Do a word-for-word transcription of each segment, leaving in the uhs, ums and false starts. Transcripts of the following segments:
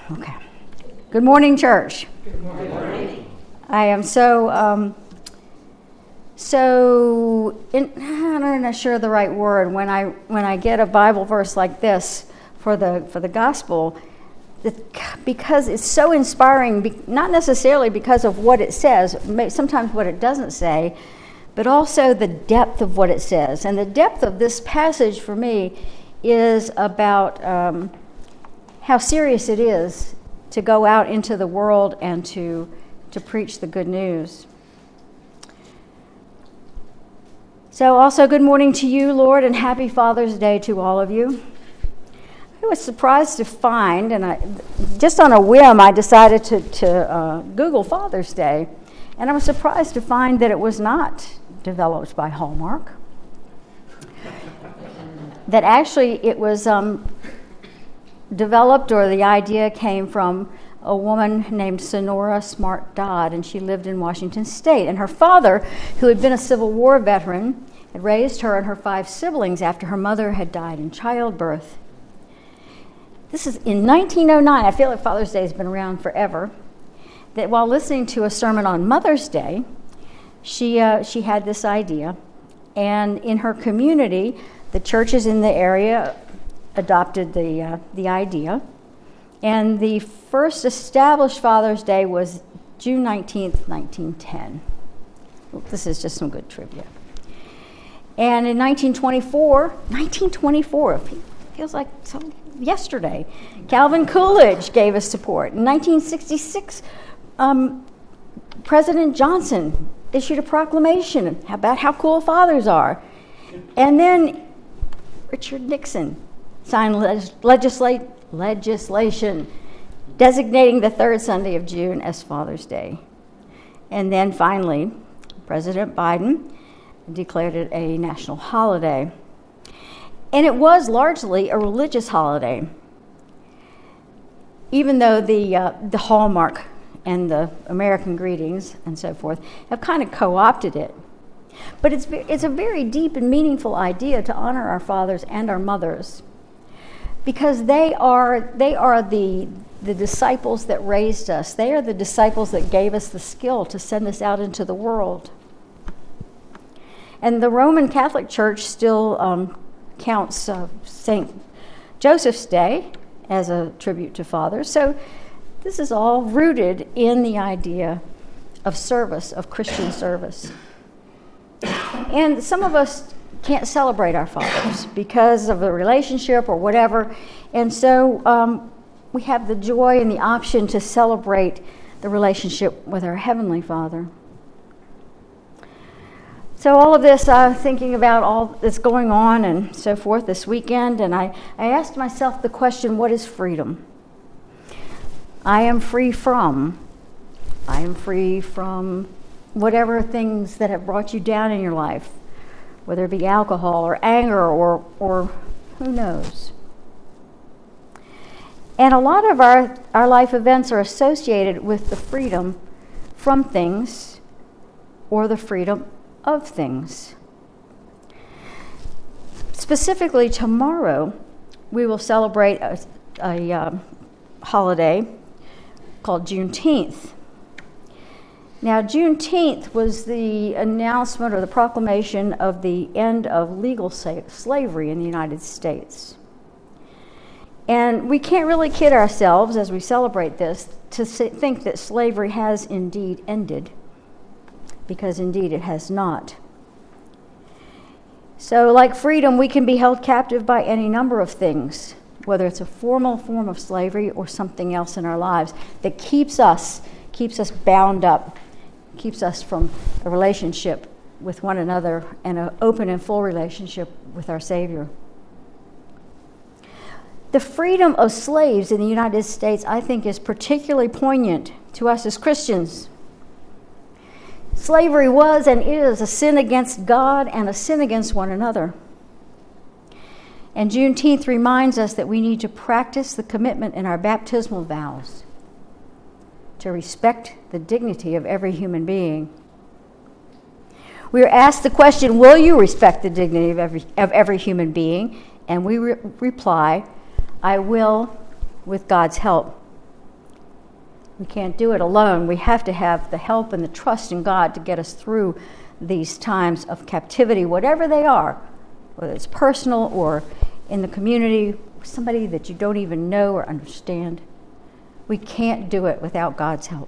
Okay. Good morning, church. Good morning. Good morning. I am so, um, so, in, I'm not sure the right word, when I when I get a Bible verse like this for the for the gospel, that, because it's so inspiring, not necessarily because of what it says, sometimes what it doesn't say, but also the depth of what it says. And the depth of this passage for me is about um, how serious it is to go out into the world and to to preach the good news. So also, good morning to you, Lord, and happy Father's Day to all of you. I was surprised to find, and I, just on a whim, I decided to, to uh, Google Father's Day, and I was surprised to find that it was not developed by Hallmark. That actually it was um, developed, or the idea came from a woman named Sonora Smart Dodd, and she lived in Washington State. And her father, who had been a Civil War veteran, had raised her and her five siblings after her mother had died in childbirth. This is in nineteen oh nine. I feel like Father's Day has been around forever. That while listening to a sermon on Mother's Day, she uh, she had this idea, and in her community, the churches in the area adopted the uh, the idea, and the first established Father's Day was June nineteenth, nineteen ten. This is just some good trivia. And in nineteen twenty-four, nineteen twenty-four, feels like some, yesterday, Calvin Coolidge gave us support. In nineteen sixty-six, um, President Johnson issued a proclamation about how cool fathers are. And then Richard Nixon signed legis- legislate, legislation designating the third Sunday of June as Father's Day. And then finally, President Biden declared it a national holiday. And it was largely a religious holiday, even though the uh, the Hallmark and the American greetings and so forth have kind of co-opted it. But it's it's a very deep and meaningful idea to honor our fathers and our mothers, because they are they are the the disciples that raised us. They are the disciples that gave us the skill to send us out into the world. And the Roman Catholic Church still um, counts uh, Saint Joseph's Day as a tribute to fathers. So this is all rooted in the idea of service, of Christian service. And some of us can't celebrate our fathers because of the relationship or whatever. And so um, we have the joy and the option to celebrate the relationship with our Heavenly Father. So all of this, uh, thinking about all that's going on and so forth this weekend, and I, I asked myself the question, what is freedom? I am free from. I am free from whatever things that have brought you down in your life, whether it be alcohol or anger or or who knows. And a lot of our, our life events are associated with the freedom from things or the freedom of things. Specifically, tomorrow we will celebrate a, a uh, holiday called Juneteenth. Now, Juneteenth was the announcement or the proclamation of the end of legal sa- slavery in the United States. And we can't really kid ourselves as we celebrate this to say, think that slavery has indeed ended, because indeed it has not. So, like freedom, we can be held captive by any number of things, whether it's a formal form of slavery or something else in our lives that keeps us keeps us bound up, keeps us from a relationship with one another and an open and full relationship with our Savior. The freedom of slaves in the United States, I think, is particularly poignant to us as Christians. Slavery was and is a sin against God and a sin against one another. And Juneteenth reminds us that we need to practice the commitment in our baptismal vows to respect the dignity of every human being. We are asked the question, will you respect the dignity of every, of every human being? And we re- reply, I will with God's help. We can't do it alone. We have to have the help and the trust in God to get us through these times of captivity, whatever they are, whether it's personal or in the community, somebody that you don't even know or understand. We can't do it without God's help.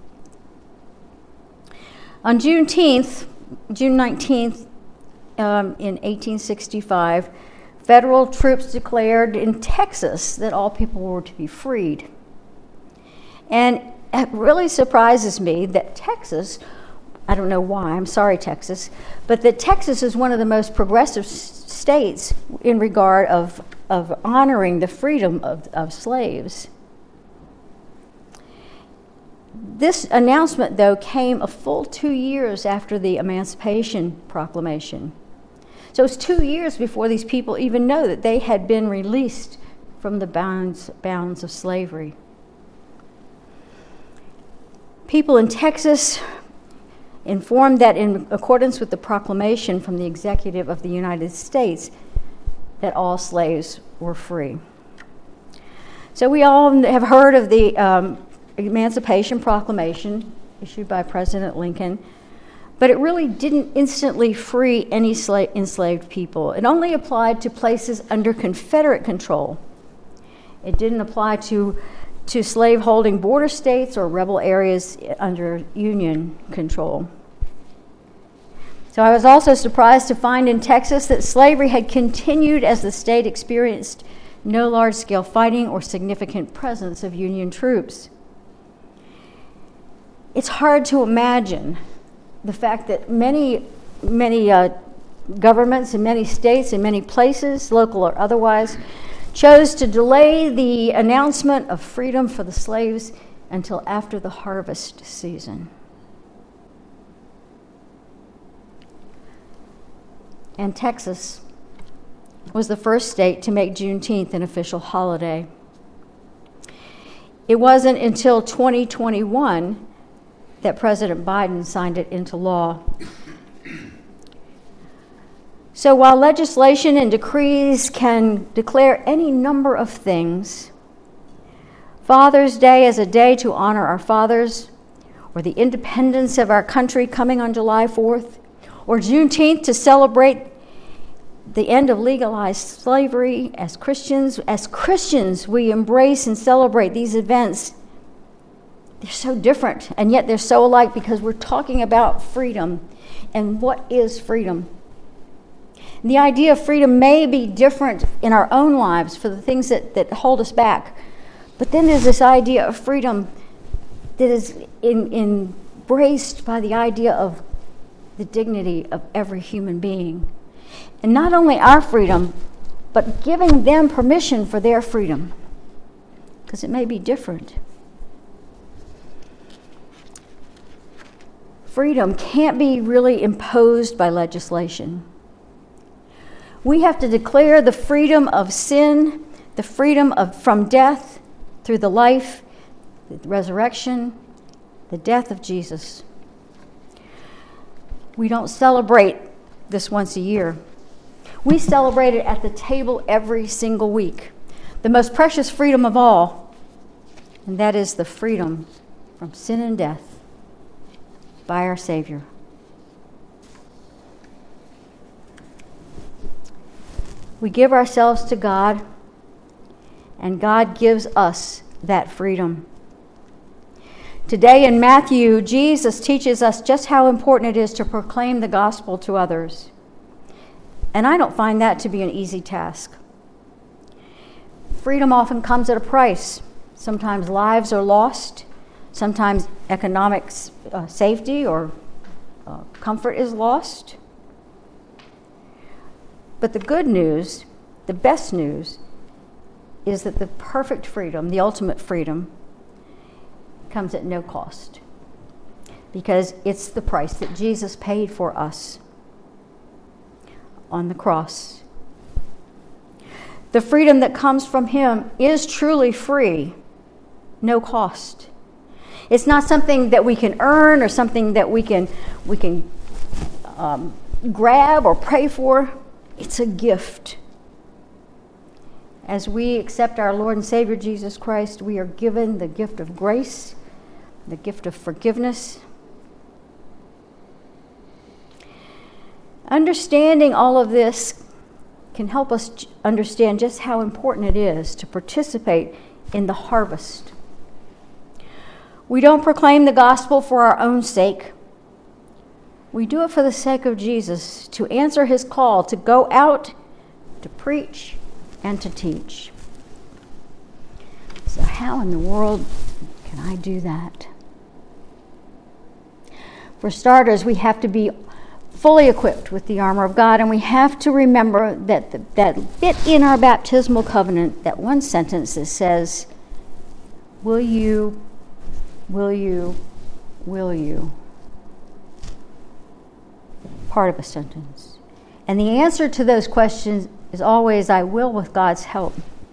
On Juneteenth, June nineteenth, um, in eighteen sixty-five, federal troops declared in Texas that all people were to be freed. And it really surprises me that Texas, I don't know why, I'm sorry, Texas, but that Texas is one of the most progressive s- states in regard of, of honoring the freedom of, of slaves. This announcement, though, came a full two years after the Emancipation Proclamation. So it's two years before these people even know that they had been released from the bounds, bounds of slavery. People in Texas informed that in accordance with the proclamation from the executive of the United States, that all slaves were free. So we all have heard of the um, Emancipation Proclamation issued by President Lincoln, but it really didn't instantly free any sla- enslaved people. It only applied to places under Confederate control. It didn't apply to to slave-holding border states or rebel areas under Union control. So I was also surprised to find in Texas that slavery had continued as the state experienced no large-scale fighting or significant presence of Union troops. It's hard to imagine the fact that many, many uh, governments in many states, in many places, local or otherwise, chose to delay the announcement of freedom for the slaves until after the harvest season. And Texas was the first state to make Juneteenth an official holiday. It wasn't until twenty twenty-one that President Biden signed it into law. So while legislation and decrees can declare any number of things, Father's Day is a day to honor our fathers, or the independence of our country coming on July fourth, or Juneteenth to celebrate the end of legalized slavery. As Christians, as Christians, we embrace and celebrate these events. They're so different, and yet they're so alike because we're talking about freedom. And what is freedom? And the idea of freedom may be different in our own lives for the things that, that hold us back. But then there's this idea of freedom that is in, embraced by the idea of the dignity of every human being. And not only our freedom, but giving them permission for their freedom, because it may be different. Freedom can't be really imposed by legislation. We have to declare the freedom of sin, the freedom of from death through the life, the resurrection, the death of Jesus. We don't celebrate this once a year. We celebrate it at the table every single week. The most precious freedom of all, and that is the freedom from sin and death by our Savior. We give ourselves to God, and God gives us that freedom. Today in Matthew, Jesus teaches us just how important it is to proclaim the gospel to others. And I don't find that to be an easy task. Freedom often comes at a price. Sometimes lives are lost. Sometimes economic uh, safety or uh, comfort is lost. But the good news, the best news, is that the perfect freedom, the ultimate freedom, comes at no cost, because it's the price that Jesus paid for us on the cross. The freedom that comes from him is truly free, no cost. It's not something that we can earn or something that we can we can um, grab or pray for. It's a gift. As we accept our Lord and Savior Jesus Christ, we are given the gift of grace, the gift of forgiveness. Understanding all of this can help us understand just how important it is to participate in the harvest. We don't proclaim the gospel for our own sake. We do it for the sake of Jesus, to answer his call to go out, to preach, and to teach. So how in the world can I do that? For starters, we have to be fully equipped with the armor of God, and we have to remember that the, that bit in our baptismal covenant, that one sentence that says, will you, will you, will you? Part of a sentence. And the answer to those questions is always, I will with God's help.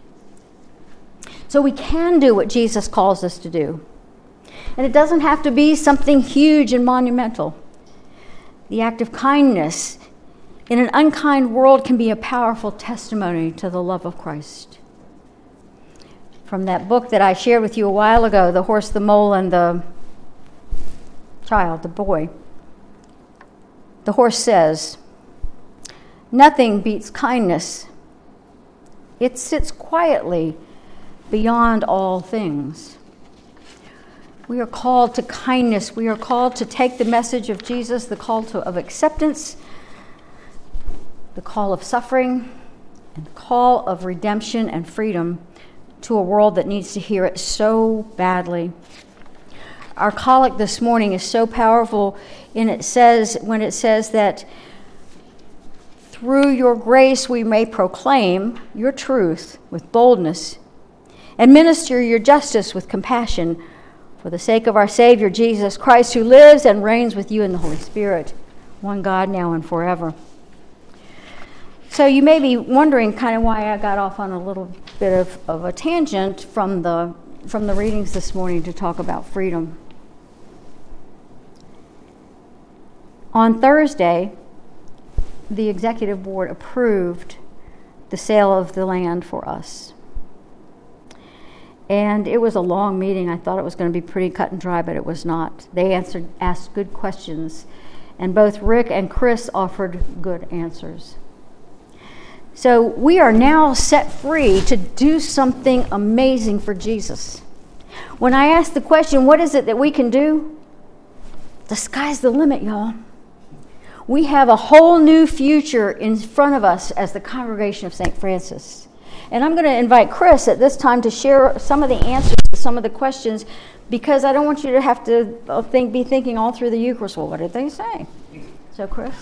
So we can do what Jesus calls us to do. And it doesn't have to be something huge and monumental. The act of kindness in an unkind world can be a powerful testimony to the love of Christ. From that book that I shared with you a while ago, The Horse, the Mole, and the Child, the Boy, the horse says, nothing beats kindness. It sits quietly beyond all things. We are called to kindness. We are called to take the message of Jesus, the call to, of acceptance, the call of suffering, and the call of redemption and freedom to a world that needs to hear it so badly. Our collect this morning is so powerful, and it says, when it says that through your grace we may proclaim your truth with boldness and minister your justice with compassion, for the sake of our Savior, Jesus Christ, who lives and reigns with you in the Holy Spirit, one God now and forever. So you may be wondering kind of why I got off on a little bit of, of a tangent from the from the readings this morning to talk about freedom. On Thursday, the executive board approved the sale of the land for us. And it was a long meeting. I thought it was going to be pretty cut and dry, but it was not. They answered, asked good questions, and both Rick and Chris offered good answers. So we are now set free to do something amazing for Jesus. When I asked the question, what is it that we can do? The sky's the limit, y'all. We have a whole new future in front of us as the congregation of Saint Francis. And I'm going to invite Chris at this time to share some of the answers to some of the questions, because I don't want you to have to think, be thinking all through the Eucharist, well, what did they say? So, Chris?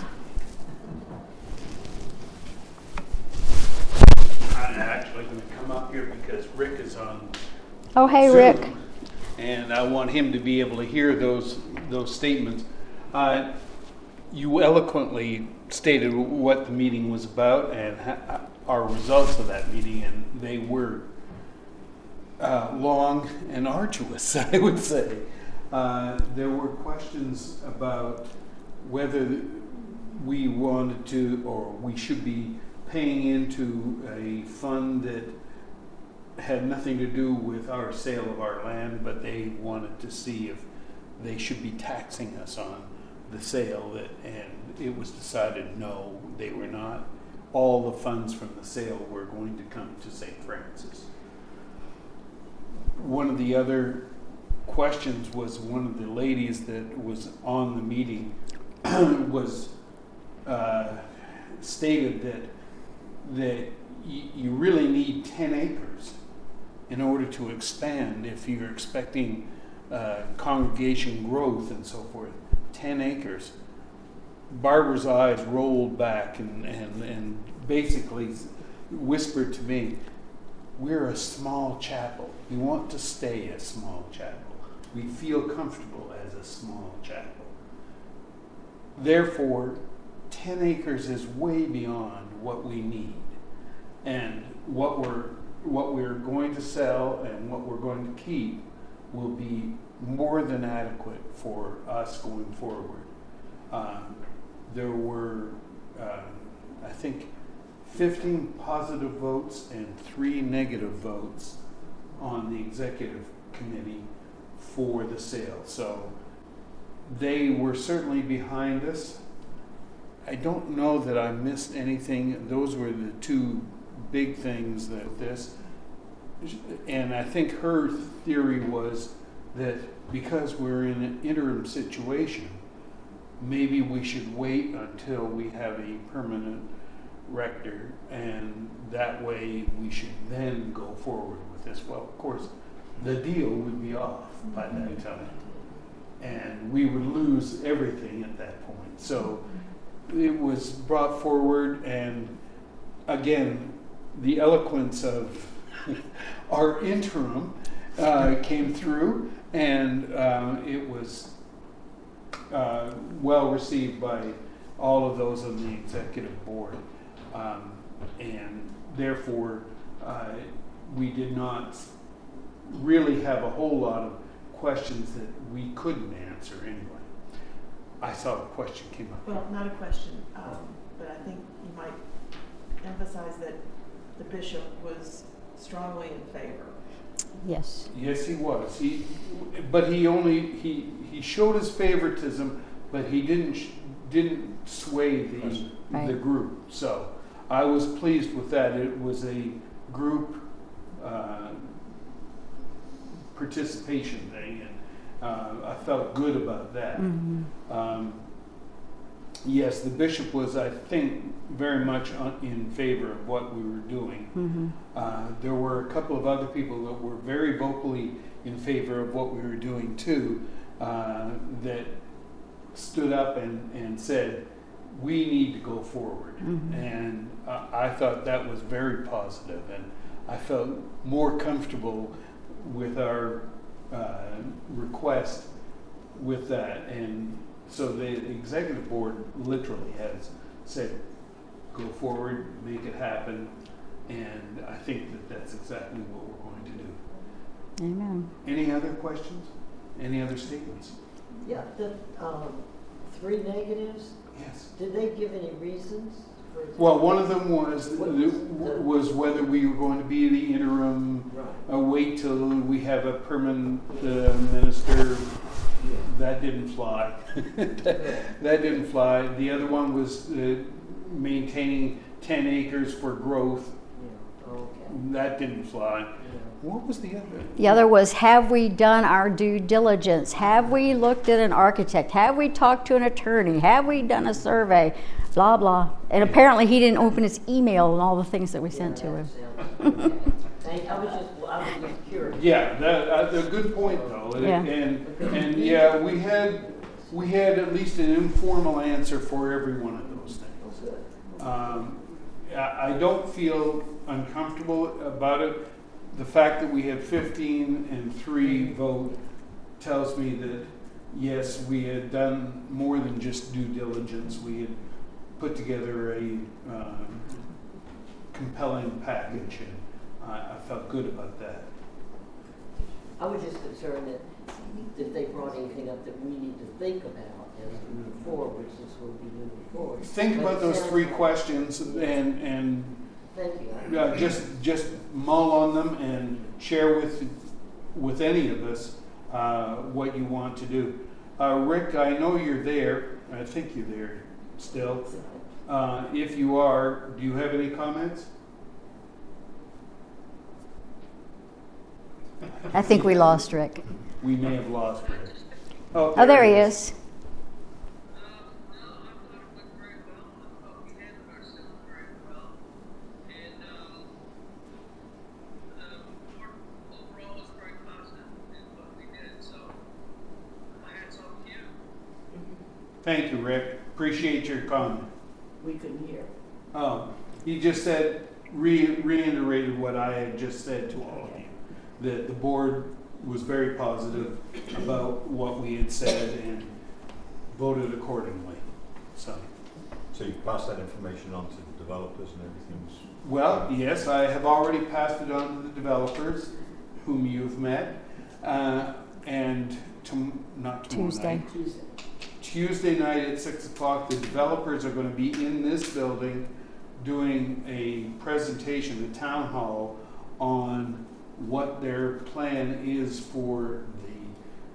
I'm actually going to come up here because Rick is on Oh, hey, Zoom, Rick. and I want him to be able to hear those those statements. Uh, you eloquently stated what the meeting was about and ha- our results of that meeting, and they were uh, long and arduous, I would say. Uh, there were questions about whether we wanted to or we should be paying into a fund that had nothing to do with our sale of our land, but they wanted to see if they should be taxing us on the sale, that, and it was decided no, they were not. All the funds from the sale were going to come to Saint Francis. One of the other questions was, one of the ladies that was on the meeting was uh, stated that that y- you really need ten acres in order to expand if you're expecting uh, congregation growth and so forth. ten acres. Barbara's eyes rolled back and, and, and basically whispered to me, we're a small chapel. We want to stay a small chapel. We feel comfortable as a small chapel. Therefore, ten acres is way beyond what we need. And what we're what we're going to sell and what we're going to keep will be more than adequate for us going forward. Um, there were, uh, I think, fifteen positive votes and three negative votes on the executive committee for the sale. So they were certainly behind us. I don't know that I missed anything. Those were the two big things that this, and I think her theory was that because we're in an interim situation, maybe we should wait until we have a permanent rector, and that way we should then go forward with this. Well, of course, the deal would be off by that time, and we would lose everything at that point. So it was brought forward, and again, the eloquence of our interim uh, came through, and uh, it was uh, well received by all of those on the executive board. Um, and therefore, uh, we did not really have a whole lot of questions that we couldn't answer anyway. I saw a question came up. Well, not a question, um, but I think you might emphasize that the bishop was strongly in favor. Yes. Yes, he was. He, but he only he he showed his favoritism, but he didn't didn't sway the right. the group. So I was pleased with that. It was a group uh, participation thing, and uh, I felt good about that. Mm-hmm. Um, yes, the bishop was, I think, very much on, in favor of what we were doing. Mm-hmm. Uh, there were a couple of other people that were very vocally in favor of what we were doing too, uh, that stood up and, and said, we need to go forward. Mm-hmm. And uh, I thought that was very positive, and I felt more comfortable with our uh, request with that. And so the executive board literally has said, go forward, make it happen, and I think that that's exactly what we're going to do. Amen. Any other questions? Any other statements? Yeah, the um, three negatives, Yes. did they give any reasons? For Well, one of them was What was the- was whether we were going to be the interim, Right. uh, wait till we have a permanent uh, minister. Yeah. That didn't fly. that, that didn't fly. The other one was uh, maintaining ten acres for growth. Yeah, okay. That didn't fly. Yeah. What was the other? The other was, have we done our due diligence? Have we looked at an architect? Have we talked to an attorney? Have we done a survey? Blah, blah. And apparently he didn't open his email and all the things that we sent to him. Yeah, that sounds- okay. Thank- I was just, I was just curious. Yeah, that, uh, a good point though. And, Yeah. and and yeah, we had we had at least an informal answer for every one of those things. Good. Um, I I don't feel uncomfortable about it. The fact that we had fifteen and three vote tells me that, yes, we had done more than just due diligence. We had put together a um, compelling package, and I, I felt good about that. I was just concerned that if they brought anything up that we need to think about as we move forward, since we'll be moving forward. Think But about it those sounds three like- questions and and Thank you. uh, just just mull on them and share with with any of us uh, what you want to do. Uh, Rick, I know you're there. I think you're there still. Uh, if you are, do you have any comments? I think we lost Rick. We may have lost Rick. Oh, Oh, there he is. Thank you, Rick. Appreciate your comment. We couldn't hear. Oh, he just said, re- reiterated what I had just said to all of you. That the board was very positive about what we had said and voted accordingly. So, So you've passed that information on to the developers and everything's... well, yes, I have already passed it on to the developers, whom you've met, uh, and to, not tomorrow Tuesday. night. Tuesday. Tuesday night at six o'clock, the developers are going to be in this building doing a presentation at Town Hall on what their plan is for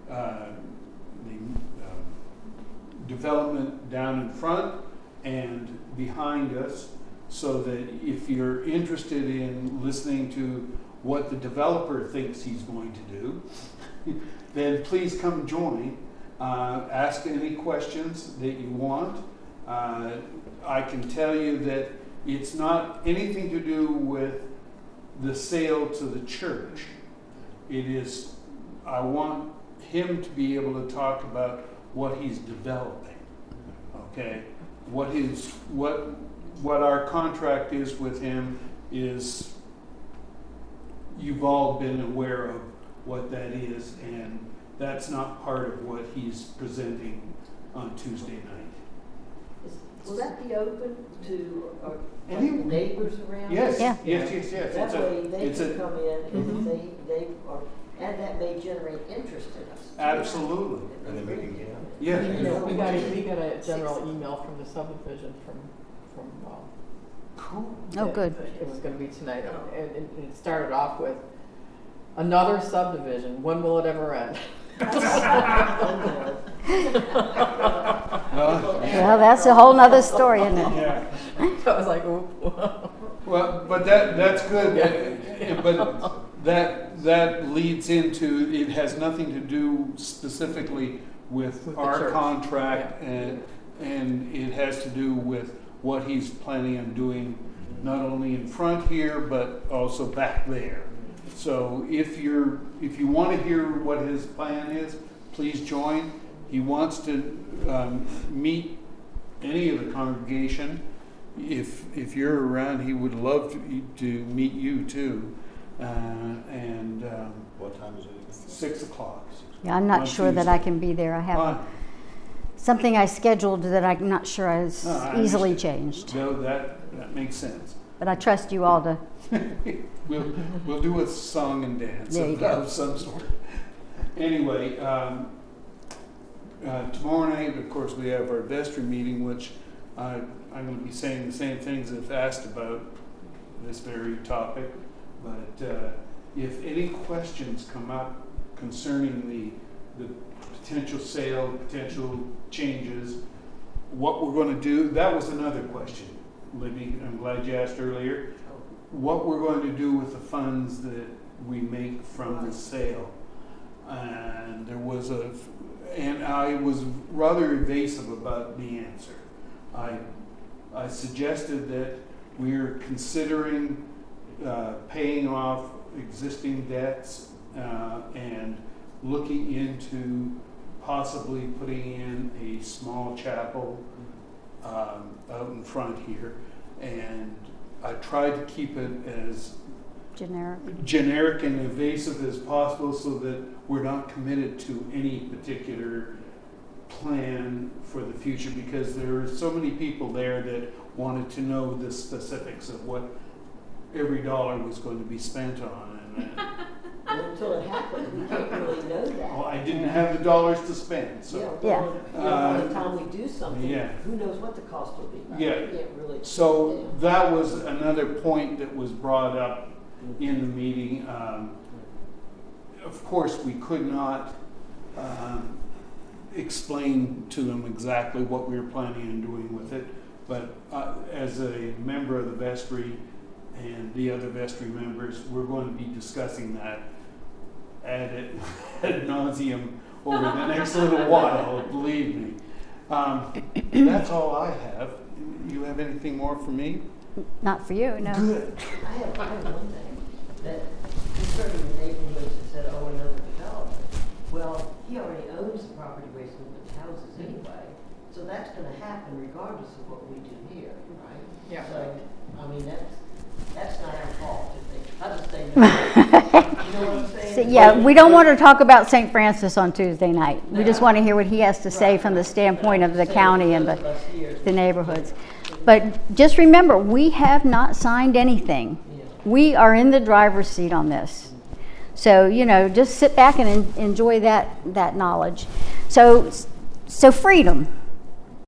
uh, the um, development down in front and behind us, so that if you're interested in listening to what the developer thinks he's going to do, then please come join. Uh, ask any questions that you want. Uh, I can tell you that it's not anything to do with the sale to the church. It is, I want him to be able to talk about what he's developing. Okay? What his, what, what our contract is with him is, you've all been aware of what that is, and that's not part of what he's presenting on Tuesday night. Is- Will that be open to our Any- neighbors around? Yes, Yeah. yes, yes, yes. That It's a- way they it's can a- come in and Mhm. they, they are, and that may generate interest in us. Absolutely. And then we can get- Yeah. You know, We got, a- we got a general email from the subdivision from, from, uh, Cool. Oh, that- good. that It was gonna be tonight, and, and and it started off with, another subdivision, when will it ever end? Well, Well, that's a whole nother story, isn't it? yeah. So I was like, ooh. Well, but that, that's good. Uh, But that, that leads into, it has nothing to do specifically with With the our church. contract, and, and it has to do with what he's planning on doing, not only in front here, but also back there. So if you're, if you want to hear what his plan is, please join. He wants to um, meet any of the congregation. If if you're around, he would love to, to meet you too. Uh, and um, What time is it? six o'clock. Yeah, I'm not On sure that I Tuesday. can be there. I have Fine. something I scheduled that I'm not sure is No, I easily understand. changed. No, that that makes sense. But I trust you all to. We'll we'll do a song and dance There you of, go. of some sort. Anyway, um, uh, tomorrow night, of course, we have our vestry meeting, which I, I'm going to be saying the same things if asked about this very topic. But uh, if any questions come up concerning the the potential sale, potential changes, what we're going to do, that was another question, Libby. I'm glad you asked earlier. What we're going to do with the funds that we make from the sale. And there was a, and I was rather evasive about the answer. I, I suggested that we're considering uh, paying off existing debts uh, and looking into possibly putting in a small chapel um, out in front here. And I tried to keep it as Generic. generic and evasive as possible so that we're not committed to any particular plan for the future, because there are so many people there that wanted to know the specifics of what every dollar was going to be spent on. And, uh, Well, until it happens, we can't really know that. well, I didn't have the dollars to spend, Yeah, so. Yeah. well, you know, by Uh, the time we do something, yeah. who knows what the cost will be. Yeah. We can't really. So Yeah. that was another point that was brought up in the meeting. Um, of course, we could not um, explain to them exactly what we were planning on doing with it, but uh, as a member of the vestry and the other vestry members, we're going to be discussing that ad, ad nauseum over the next little while, believe me. Um, that's all I have. You have anything more for me? Not for you, no. Good. I have, I have one thing, that concerning the neighborhoods that said, oh, another development. Well, he already owns the property where he's going to put the houses anyway, so that's gonna happen regardless of what we do here, right? Yeah. So, I mean, that's, that's not our fault, I think. I just think, you know what I'm So, saying? yeah, we don't want to talk about Saint Francis on Tuesday night. We just want to hear what he has to say Right, from the right. standpoint of the Saying county and those of the, us here- the neighborhoods. But just remember, we have not signed anything. Yeah. We are in the driver's seat on this. So, you know, just sit back and en- enjoy that, that knowledge. So, so freedom.